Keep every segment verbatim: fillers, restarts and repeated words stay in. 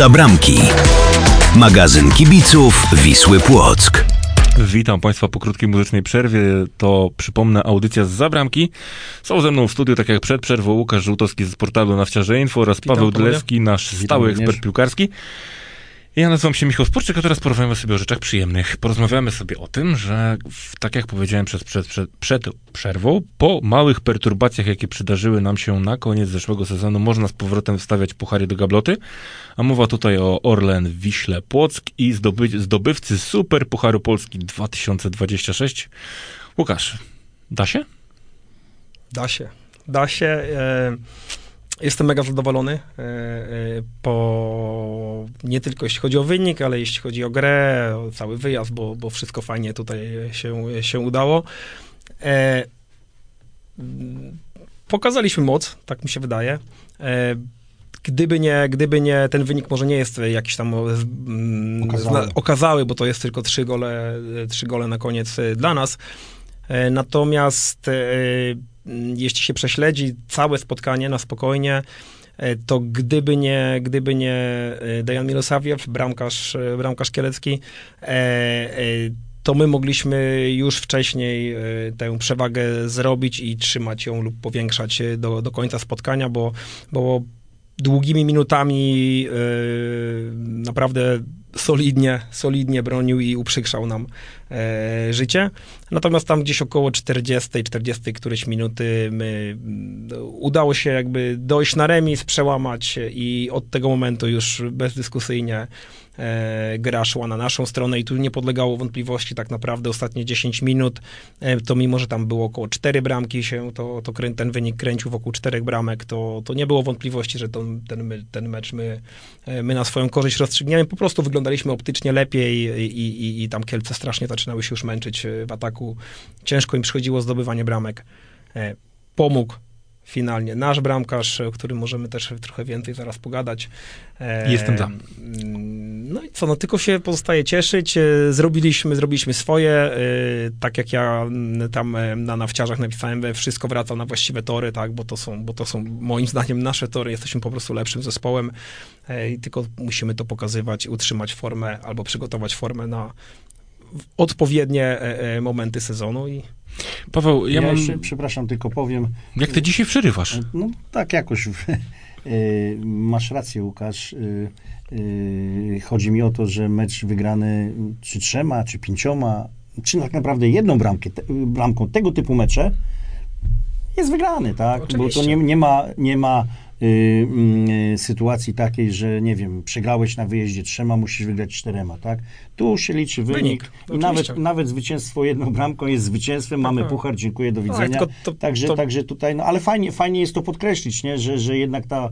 Za bramki. Magazyn kibiców Wisły Płock. Witam Państwa po krótkiej muzycznej przerwie. To, przypomnę, audycja z Za bramki. Są ze mną w studiu, tak jak przed przerwą, Łukasz Żółtowski z portalu Nawciarze Info oraz Witam, Paweł panowie. Dylewski, nasz Witam stały również. ekspert piłkarski. Ja nazywam się Michał Sporczyk, a teraz porozmawiamy sobie o rzeczach przyjemnych. Porozmawiamy sobie o tym, że w, tak jak powiedziałem przed, przed, przed, przed przerwą, po małych perturbacjach, jakie przydarzyły nam się na koniec zeszłego sezonu, można z powrotem wstawiać puchary do gabloty. A mowa tutaj o Orlen Wiśle Płock i zdoby, zdobywcy Super Pucharu Polski dwa tysiące dwudziestego szóstego. Łukasz, da się? Da się. Da się. E, jestem mega zadowolony, e, e, po, nie tylko jeśli chodzi o wynik, ale jeśli chodzi o grę, o cały wyjazd, bo, bo wszystko fajnie tutaj się, się udało. E, pokazaliśmy moc, tak mi się wydaje. E, Gdyby nie, gdyby nie, ten wynik może nie jest jakiś tam mm, Okazały. zna, okazały, bo to jest tylko trzy gole, trzy gole na koniec e, dla nas. E, natomiast e, jeśli się prześledzi całe spotkanie na spokojnie, e, to gdyby nie, gdyby nie e, Dejan Milosawiew, bramkarz, e, bramkarz kielecki, e, e, to my mogliśmy już wcześniej e, tę przewagę zrobić i trzymać ją lub powiększać do, do końca spotkania, bo, bo długimi minutami yy, naprawdę solidnie, solidnie bronił i uprzykrzał nam e, życie. Natomiast tam gdzieś około czterdziestej, czterdziestej któreś minuty my, udało się jakby dojść na remis, przełamać i od tego momentu już bezdyskusyjnie e, gra szła na naszą stronę i tu nie podlegało wątpliwości tak naprawdę ostatnie dziesięć minut, e, to mimo, że tam było około cztery bramki się, to, to krę, ten wynik kręcił wokół czterech bramek, to, to nie było wątpliwości, że to, ten, my, ten mecz my, my na swoją korzyść rozstrzygniemy. Po prostu wyglądaliśmy optycznie lepiej i, i, i tam Kielce strasznie zaczynały się już męczyć w ataku. Ciężko im przychodziło zdobywanie bramek. E, pomógł finalnie nasz bramkarz, o którym możemy też trochę więcej zaraz pogadać. E, Jestem za. No i co, no tylko się pozostaje cieszyć. E, Zrobiliśmy, zrobiliśmy swoje. E, tak jak ja m, tam e, na Nawciarzach napisałem, e, wszystko wraca na właściwe tory, tak, bo to są, bo to są moim zdaniem nasze tory. Jesteśmy po prostu lepszym zespołem e, i tylko musimy to pokazywać, utrzymać formę albo przygotować formę na odpowiednie e, e, momenty sezonu i Paweł, ja, Ja mam... jeszcze, przepraszam, tylko powiem. Jak ty dzisiaj przerywasz? No tak jakoś. y, Masz rację, Łukasz. Y, y, Chodzi mi o to, że mecz wygrany czy trzema, czy pięcioma, czy tak naprawdę jedną bramkę, te, bramką tego typu mecze jest wygrany, tak? Oczywiście. Bo to nie, nie ma, nie ma y, y, sytuacji takiej, że nie wiem, przegrałeś na wyjeździe trzema, musisz wygrać czterema, tak? Tu się liczy wynik, Wynik, i nawet, oczywiście. nawet zwycięstwo jedną bramką jest zwycięstwem, mamy tak. puchar, dziękuję, do Tak, widzenia. tylko to- także, to- także tutaj, no ale fajnie, fajnie jest to podkreślić, nie? Że, że jednak ta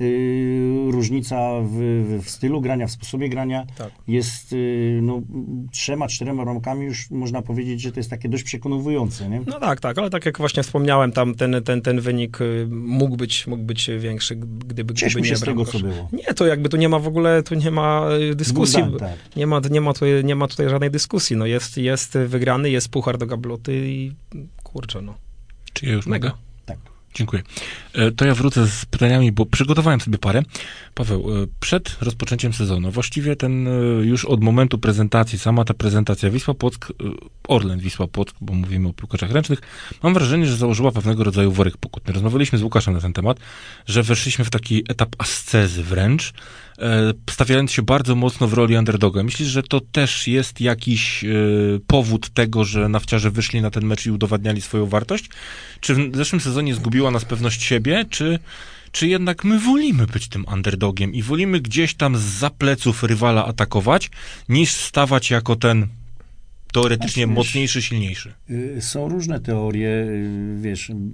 y, różnica w, w stylu grania, w sposobie grania Tak. jest y, no, trzema, czterema bramkami już można powiedzieć, że to jest takie dość przekonujące, nie? No tak, tak, ale tak jak właśnie wspomniałem, tam ten, ten, ten wynik y, mógł być, mógł być większy, gdyby, Cieszmy gdyby się nie z tego, bramkarz. co było. Nie, to jakby tu nie ma w ogóle, tu nie ma y, dyskusji. Dwóch zdań, tak. Nie ma, nie ma, tutaj, nie ma tutaj żadnej dyskusji. No jest, jest wygrany, jest puchar do gabloty i kurczę, no. Czy ja już Mega. mogę? Tak. Dziękuję. E, To ja wrócę z pytaniami, bo przygotowałem sobie parę. Paweł, e, przed rozpoczęciem sezonu, właściwie ten e, już od momentu prezentacji, sama ta prezentacja Wisła Płock, e, Orlen Wisła Płock, bo mówimy o piłkarzach ręcznych, mam wrażenie, że założyła pewnego rodzaju worek pokutny. Rozmawialiśmy z Łukaszem na ten temat, że weszliśmy w taki etap ascezy wręcz, e, stawiając się bardzo mocno w roli underdoga. Myślisz, że to też jest jakiś e, powód tego, że nawciarze wyszli na ten mecz i udowadniali swoją wartość? Czy w zeszłym sezonie zgubiła nas pewność siebie, czy, czy jednak my wolimy być tym underdogiem i wolimy gdzieś tam zza pleców rywala atakować, niż stawać jako ten teoretycznie Znaczy, wiesz, mocniejszy, silniejszy? Y, Są różne teorie, y, wiesz, y, y,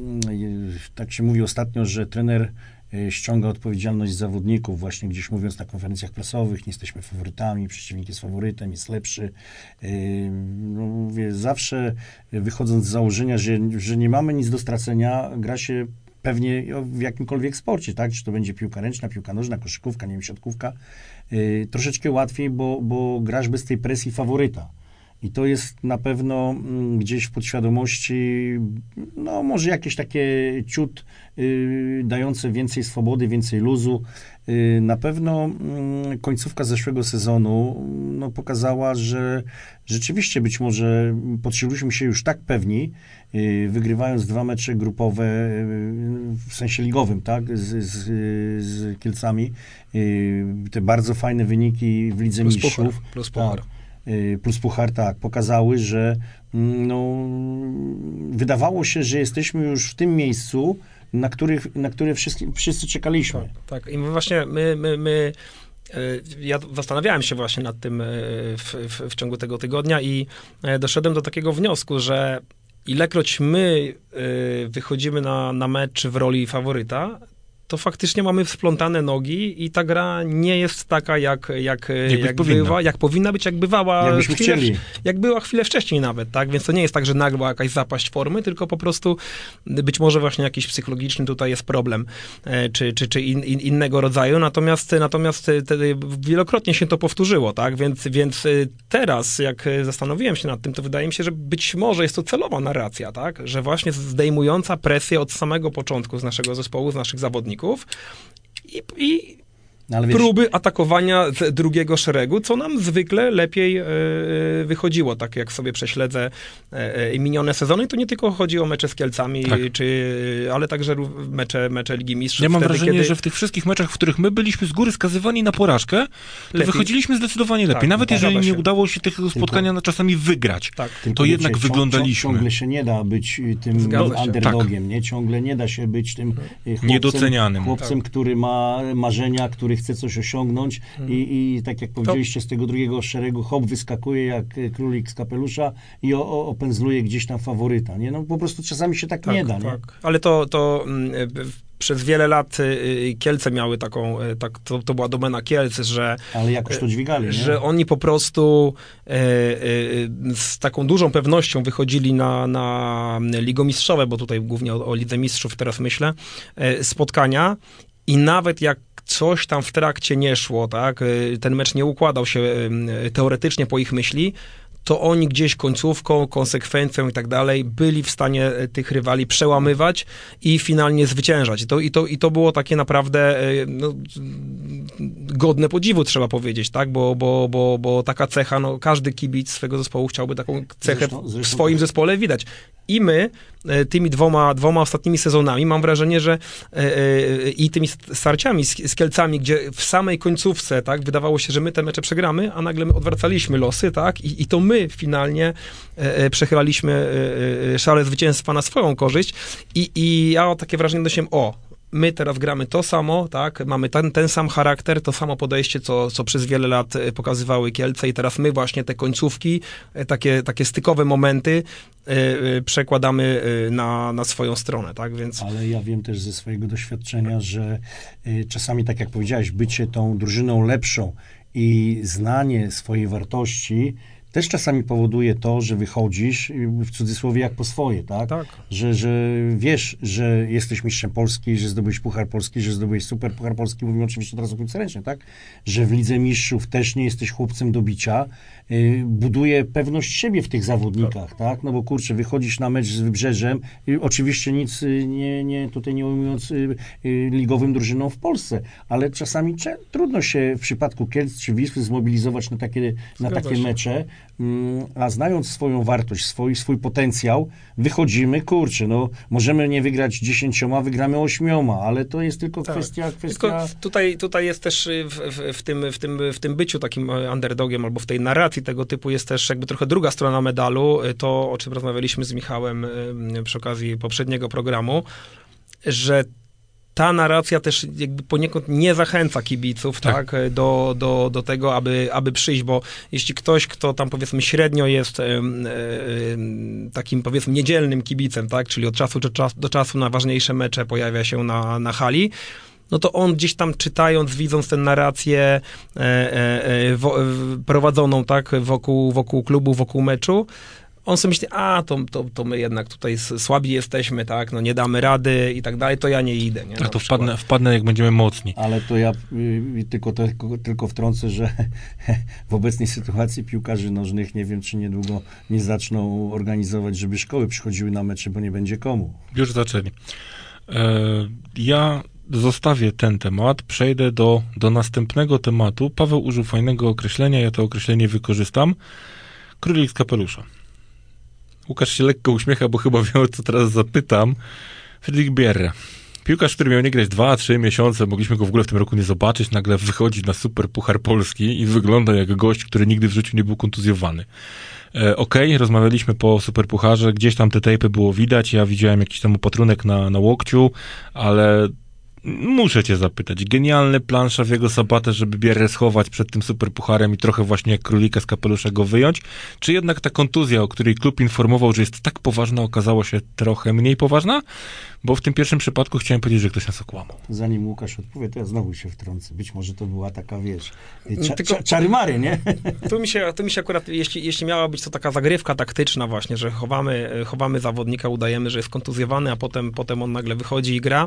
tak się mówi ostatnio, że trener y, ściąga odpowiedzialność z zawodników, właśnie gdzieś mówiąc na konferencjach prasowych, nie jesteśmy faworytami, przeciwnik jest faworytem, jest lepszy. Y, No, mówię, zawsze wychodząc z założenia, że, że nie mamy nic do stracenia, gra się pewnie w jakimkolwiek sporcie, tak? Czy to będzie piłka ręczna, piłka nożna, koszykówka, nie wiem, siatkówka, y, troszeczkę łatwiej, bo, bo grasz bez tej presji faworyta. I to jest na pewno mm, gdzieś w podświadomości, no może jakieś takie ciut y, dające więcej swobody, więcej luzu. Y, na pewno y, końcówka zeszłego sezonu no, pokazała, że rzeczywiście być może poczuliśmy się już tak pewni, y, wygrywając dwa mecze grupowe y, w sensie ligowym, tak, z, z, z Kielcami. Y, te bardzo fajne wyniki w Lidze Plus Mistrzów. puchar, plus puchar. Tak. Plus puchar, tak, pokazały, że no, wydawało się, że jesteśmy już w tym miejscu, na, których, na które wszyscy, wszyscy czekaliśmy. Tak, tak. I my właśnie, my, my, my ja zastanawiałem się właśnie nad tym w, w, w ciągu tego tygodnia i doszedłem do takiego wniosku, że ilekroć my wychodzimy na, na mecz w roli faworyta, to faktycznie mamy splątane nogi i ta gra nie jest taka, jak, jak, jak, jak bywa, jak powinna być, jak bywała Jakbyśmy chwilę, chcieli. jak była chwilę wcześniej nawet, tak? Więc to nie jest tak, że nagle była jakaś zapaść formy, tylko po prostu być może właśnie jakiś psychologiczny tutaj jest problem, czy, czy, czy in, in, innego rodzaju, natomiast, natomiast wielokrotnie się to powtórzyło, tak? Więc, więc teraz, jak zastanowiłem się nad tym, to wydaje mi się, że być może jest to celowa narracja, tak? Że właśnie zdejmująca presję od samego początku z naszego zespołu, z naszych zawodników, I, i Ale wiesz, próby atakowania z drugiego szeregu, co nam zwykle lepiej e, wychodziło, tak jak sobie prześledzę e, minione sezony, to nie tylko chodzi o mecze z Kielcami, tak. czy, ale także mecze, mecze Ligi Mistrzów. Ja mam wtedy, wrażenie, kiedy... że w tych wszystkich meczach, w których my byliśmy z góry skazywani na porażkę, to Lepiej. wychodziliśmy zdecydowanie lepiej. Tak, Nawet zgadza jeżeli nie się. udało się tych spotkania na czasami wygrać, Tak. tylko to wiecie, jednak cią- wyglądaliśmy. Ciągle się nie da być tym Zgadza się. underdogiem, nie? Ciągle nie da się być tym chłopcem, Niedocenianym. chłopcem Tak. który ma marzenia, który chce coś osiągnąć i, i tak jak powiedzieliście, z tego drugiego szeregu hop wyskakuje jak królik z kapelusza i o, o, opędzluje gdzieś tam faworyta, nie? No po prostu czasami się tak, Tak, nie da, nie? tak. Ale to, to mm, przez wiele lat y, Kielce miały taką, y, tak, to, to była domena Kielc, że Ale jakoś to dźwigali, nie? że oni po prostu e, e, z taką dużą pewnością wychodzili na, na ligomistrzowe, bo tutaj głównie o, o Lidze Mistrzów teraz myślę, e, spotkania i nawet jak coś tam w trakcie nie szło, tak, e, ten mecz nie układał się e, teoretycznie po ich myśli, to oni gdzieś końcówką, konsekwencją i tak dalej byli w stanie tych rywali przełamywać i finalnie zwyciężać. I to, i to, i to było takie naprawdę no, godne podziwu, trzeba powiedzieć, tak? Bo, bo, bo, bo taka cecha, no, każdy kibic swego zespołu chciałby taką cechę Zresztą- zresztą w swoim tak. zespole widać. I my tymi dwoma, dwoma ostatnimi sezonami mam wrażenie, że e, e, i tymi starciami z, z Kielcami, gdzie w samej końcówce, tak, wydawało się, że my te mecze przegramy, a nagle my odwracaliśmy losy, tak, i, i to my finalnie e, e, przechylaliśmy e, e, szale zwycięstwa na swoją korzyść i, i ja takie wrażenie nosiłem, o, my teraz gramy to samo, tak, mamy ten, ten sam charakter, to samo podejście, co, co przez wiele lat pokazywały Kielce i teraz my właśnie te końcówki, takie, takie stykowe momenty yy, przekładamy na, na swoją stronę, tak, więc... Ale ja wiem też ze swojego doświadczenia, że y, czasami, tak jak powiedziałeś, bycie tą drużyną lepszą i znanie swojej wartości też czasami powoduje to, że wychodzisz, w cudzysłowie, jak po swoje, tak? Tak. Że, że wiesz, że jesteś mistrzem Polski, że zdobyłeś Puchar Polski, że zdobyłeś Super Puchar Polski, mówimy oczywiście teraz o piłce ręcznej, tak? Że w Lidze Mistrzów też nie jesteś chłopcem do bicia, yy, buduje pewność siebie w tych zawodnikach, tak? tak? No bo kurczę, wychodzisz na mecz z Wybrzeżem, i oczywiście nic y, nie, nie, tutaj nie ujmując y, y, ligowym drużyną w Polsce, ale czasami cze- trudno się w przypadku Kielc czy Wisły zmobilizować na takie, na Zgadza takie się. mecze, a znając swoją wartość, swój, swój potencjał, wychodzimy, kurczę, no możemy nie wygrać dziesięcioma, wygramy ośmioma, ale to jest tylko Tak. kwestia, Tylko kwestia... tutaj, tutaj jest też w, w, w, tym, w, tym, w tym byciu takim underdogiem albo w tej narracji tego typu jest też jakby trochę druga strona medalu, to o czym rozmawialiśmy z Michałem przy okazji poprzedniego programu, że ta narracja też jakby poniekąd nie zachęca kibiców, tak, tak do, do, do tego, aby, aby przyjść, bo jeśli ktoś, kto tam powiedzmy średnio jest e, e, takim powiedzmy niedzielnym kibicem, tak, czyli od czasu do czasu, do czasu na ważniejsze mecze pojawia się na, na hali, no to on gdzieś tam czytając, widząc tę narrację e, e, wo, prowadzoną, tak, wokół, wokół klubu, wokół meczu, on sobie myśli, a to, to, to my jednak tutaj słabi jesteśmy, tak, no nie damy rady i tak dalej, to ja nie idę. Nie? A to wpadnę, wpadnę, jak będziemy mocni. Ale to ja y, tylko, tylko, tylko wtrącę, że w obecnej sytuacji piłkarzy nożnych nie wiem, czy niedługo nie zaczną organizować, żeby szkoły przychodziły na mecze, bo nie będzie komu. Już zaczęli. E, ja zostawię ten temat, przejdę do, do następnego tematu. Paweł użył fajnego określenia, ja to określenie wykorzystam. Królik z kapelusza. Łukasz się lekko uśmiecha, bo chyba wie, o co teraz zapytam. Fredrik Bierre. Piłkarz, który miał nie grać dwa, trzy miesiące, mogliśmy go w ogóle w tym roku nie zobaczyć, nagle wychodzi na Super Puchar Polski i wygląda jak gość, który nigdy w życiu nie był kontuzjowany. E, Okej, okay, rozmawialiśmy po Super Pucharze, gdzieś tam te tejpy było widać, ja widziałem jakiś tam opatrunek na, na łokciu, ale muszę cię zapytać, genialny plan Xaviego Sabatę, żeby Bierre schować przed tym superpucharem i trochę właśnie jak królika z kapelusza go wyjąć, czy jednak ta kontuzja, o której klub informował, że jest tak poważna, okazała się trochę mniej poważna? Bo w tym pierwszym przypadku chciałem powiedzieć, że ktoś nas okłamał. Zanim Łukasz odpowie, to ja znowu się wtrącę. Być może to była taka, wiesz, cza, Tylko, cza, czary-mary, nie? Tu mi się, tu mi się akurat, jeśli, jeśli miała być to taka zagrywka taktyczna właśnie, że chowamy, chowamy zawodnika, udajemy, że jest kontuzjowany, a potem, potem on nagle wychodzi i gra,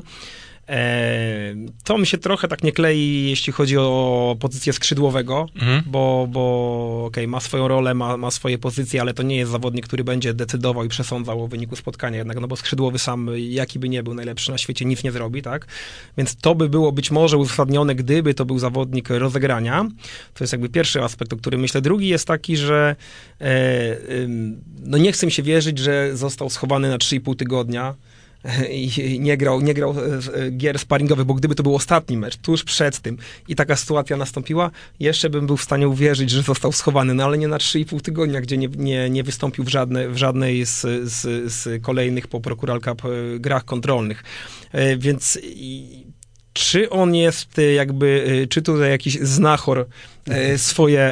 to mi się trochę tak nie klei, jeśli chodzi o pozycję skrzydłowego, mhm. bo, bo okej, okay, ma swoją rolę, ma, ma swoje pozycje, ale to nie jest zawodnik, który będzie decydował i przesądzał o wyniku spotkania jednak, no bo skrzydłowy sam, jaki by nie był najlepszy na świecie, nic nie zrobi, tak? Więc to by było być może uzasadnione, gdyby to był zawodnik rozegrania. To jest jakby pierwszy aspekt, o którym myślę. Drugi jest taki, że e, no nie chce mi się wierzyć, że został schowany na trzy i pół tygodnia i nie grał, nie grał gier sparingowych, bo gdyby to był ostatni mecz, tuż przed tym i taka sytuacja nastąpiła, jeszcze bym był w stanie uwierzyć, że został schowany, no ale nie na trzy i pół tygodnia, gdzie nie, nie, nie wystąpił w, żadne, w żadnej z, z, z kolejnych po Pro Coral Cup grach kontrolnych. Więc i, czy on jest jakby, czy tutaj jakiś znachor swoje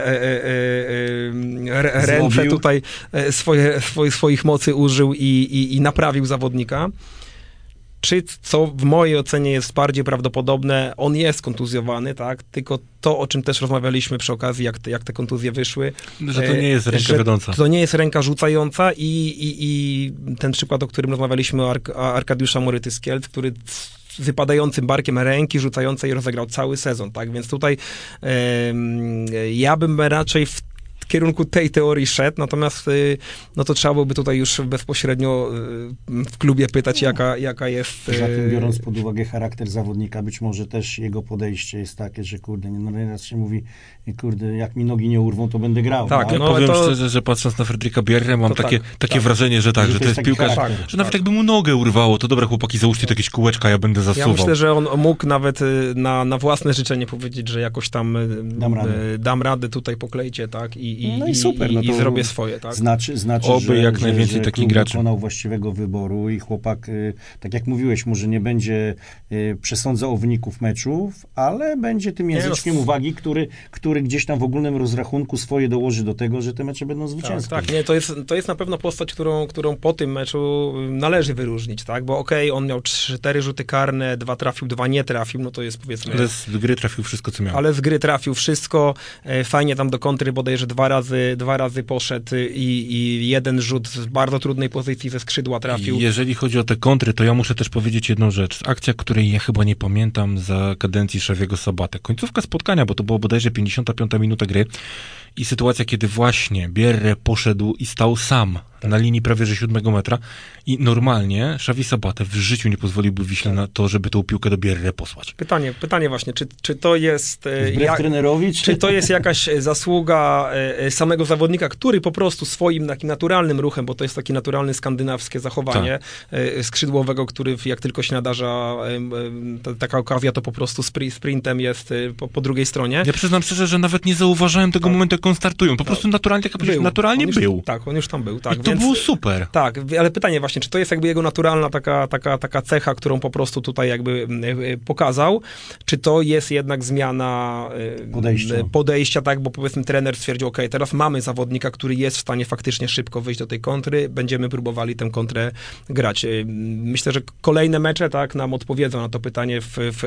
ręce tutaj, swoje, swoje, swoich mocy użył i, i, i naprawił zawodnika, czy, co w mojej ocenie jest bardziej prawdopodobne, on jest kontuzjowany, tak, tylko to, o czym też rozmawialiśmy przy okazji, jak te, jak te kontuzje wyszły. Że to nie jest ręka wiodąca. To nie jest ręka rzucająca i, i, i ten przykład, o którym rozmawialiśmy, o Ark- Arkadiusza Moryty z Kielc, który z wypadającym barkiem ręki rzucającej rozegrał cały sezon, tak, więc tutaj e, ja bym raczej w w kierunku tej teorii szedł, natomiast no to trzeba byłoby tutaj już bezpośrednio w klubie pytać, jaka, jaka jest... Poza tym, biorąc pod uwagę charakter zawodnika, być może też jego podejście jest takie, że kurde, no raz się mówi, kurde, jak mi nogi nie urwą, to będę grał. Tak, no, no, powiem to... szczerze, że patrząc na Fredrika Bierre, mam takie, tak, takie tak. wrażenie, że tak, że, że to jest, jest piłkarz, charakter, że nawet tak. jakby mu nogę urwało, to dobra, chłopaki, załóżcie jakieś kółeczka, ja będę zasuwał. Ja myślę, że on mógł nawet na, na własne życzenie powiedzieć, że jakoś tam dam radę, dam radę tutaj poklejcie, tak, i, i, no i super, i, no to i zrobię swoje, tak. Znaczy, znaczy Oby że, jak że, najwięcej że takich graczy dokonał właściwego wyboru i chłopak, y, tak jak mówiłeś, może nie będzie y, przesądzał o wyników meczów, ale będzie tym języczkiem nie, uwagi, który, który gdzieś tam w ogólnym rozrachunku swoje dołoży do tego, że te mecze będą zwycięskie. Tak, tak. Nie, to jest, to jest na pewno postać, którą, którą po tym meczu należy wyróżnić, tak, bo okej, okay, on miał cztery rzuty karne, dwa trafił, dwa nie trafił, no to jest powiedzmy... Ale z gry trafił wszystko, co miał. Ale z gry trafił wszystko, fajnie tam do kontry bodajże dwa razy, dwa razy poszedł i, i jeden rzut z bardzo trudnej pozycji ze skrzydła trafił. Jeżeli chodzi o te kontry, to ja muszę też powiedzieć jedną rzecz. Akcja, której ja chyba nie pamiętam za kadencji Xaviego Sabaty. Końcówka spotkania, bo to było bodajże pięćdziesiąta piąta minuta gry i sytuacja, kiedy właśnie Bierre poszedł i stał sam na linii prawie że siódmego metra i normalnie Xavi Sabate w życiu nie pozwoliłby Wiśle na to, żeby tą piłkę do Bierre posłać. Pytanie, pytanie właśnie, czy, czy to jest... Wbrew jak, trenerowi? Czy... czy to jest jakaś zasługa samego zawodnika, który po prostu swoim takim naturalnym ruchem, bo to jest takie naturalne skandynawskie zachowanie tak. skrzydłowego, który jak tylko się nadarza ta, taka okazja, to po prostu sprintem jest po, po drugiej stronie. Ja przyznam szczerze, że nawet nie zauważałem tego tak. momentu, jak on startują. Po tak. prostu naturalnie, jak był. naturalnie już, był. Tak, on już tam był. Tak, I to więc, było super. Tak, ale pytanie właśnie, czy to jest jakby jego naturalna taka, taka, taka cecha, którą po prostu tutaj jakby pokazał, czy to jest jednak zmiana podejścia, podejścia tak, bo powiedzmy trener stwierdził, ok, teraz mamy zawodnika, który jest w stanie faktycznie szybko wyjść do tej kontry, będziemy próbowali tę kontrę grać. Myślę, że kolejne mecze tak nam odpowiedzą na to pytanie, w, w,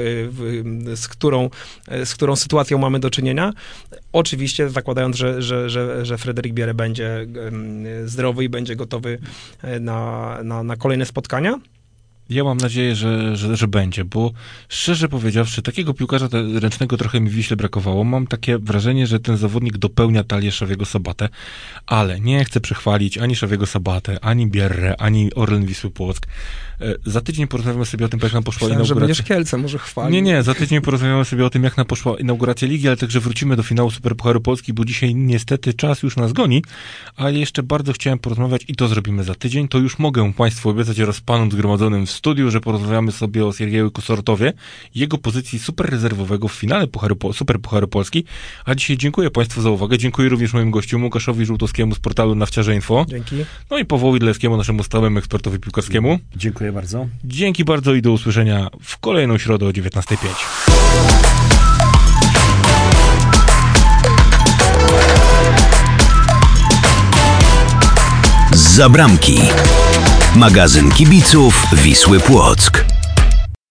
w, z, którą, z którą sytuacją mamy do czynienia. Oczywiście zakładając, że, że, że, że Fredrik Bierre będzie zdrowy i będzie gotowy na, na, na kolejne spotkania. Ja mam nadzieję, że, że, że będzie, bo szczerze powiedziawszy, takiego piłkarza ręcznego trochę mi w Wiśle brakowało. Mam takie wrażenie, że ten zawodnik dopełnia talię Szawiego Sabatę, ale nie chcę przechwalić ani Szawiego Sabatę, ani Bierrę, ani Orlen Wisły Płock. Za tydzień porozmawiamy sobie o tym, jak nam poszła Myślałem, inauguracja. że będziesz Kielce może chwalił. Nie, nie, za tydzień porozmawiamy sobie o tym, jak nam poszła inauguracja ligi, ale także wrócimy do finału Superpucharu Polski, bo dzisiaj niestety czas już nas goni, ale jeszcze bardzo chciałem porozmawiać i to zrobimy za tydzień. To już mogę Państwu obiecać oraz panom zgromadzonym w studiu, że porozmawiamy sobie o Siergieju Kusortowie, jego pozycji superrezerwowego w finale Pucharu, Superpucharu Polski. A dzisiaj dziękuję Państwu za uwagę. Dziękuję również moim gościom Łukaszowi Żółtowskiemu z portalu Nawciarze Info. Dzięki. No i Pawłowi Dlewskiemu, naszemu stałemu ekspertowi piłkarskiemu. Dziękuję bardzo. Dzięki bardzo i do usłyszenia w kolejną środę o dziewiętnasta pięć. Zza bramki. Magazyn kibiców Wisły Płock.